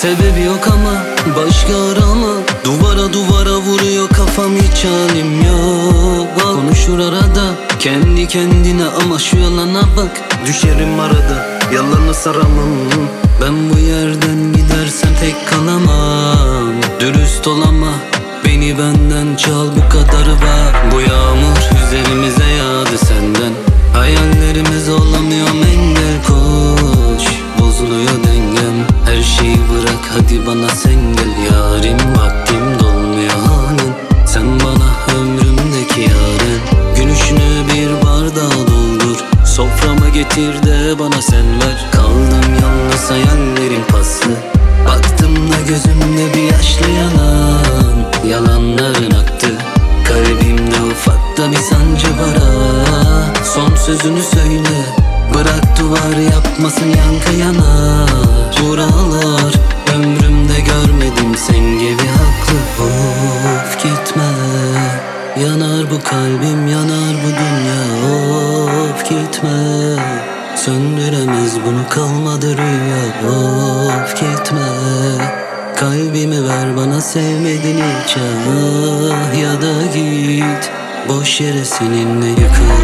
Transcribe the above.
Sebebi yok ama başka arama. Duvara duvara vuruyor kafam, hiç halim yok. Konuşur arada kendi kendine ama şu yalana bak. Düşerim arada, yalanı saramam. Ben bu yerden gidersem tek kalamam. Dürüst ol ama beni benden çal, bu kadarı var. Bu yağmur üzerimize yağdı senden. Hayallerimiz olamıyor engel, koş bozuluyor dengem. Her şeyi bırak hadi bana sen gel. Yarim vaktim dolmuyor hanen. Sen bana ömrümdeki yaren. Gülüşünü bir bardağa doldur, soframa getir de bana sen ver. Kaldım yalnız hayallerim paslı. Baktım da gözümde bir yaşlı yalan. Yalanların aktı kalbimde, ufakta bir sancı var ha. Son sözünü söyle, bırak duvar yapmasın yankı yanar. Buralar ömrümde görmedim sen gibi haklı. Of gitme, yanar bu kalbim, yanar bu dünya. Of gitme, söndüremez bunu, kalmadı rüya. Of gitme, kalbimi ver bana, sevmedin hiç ah. Ya da git, boş yere seninle yıkıl.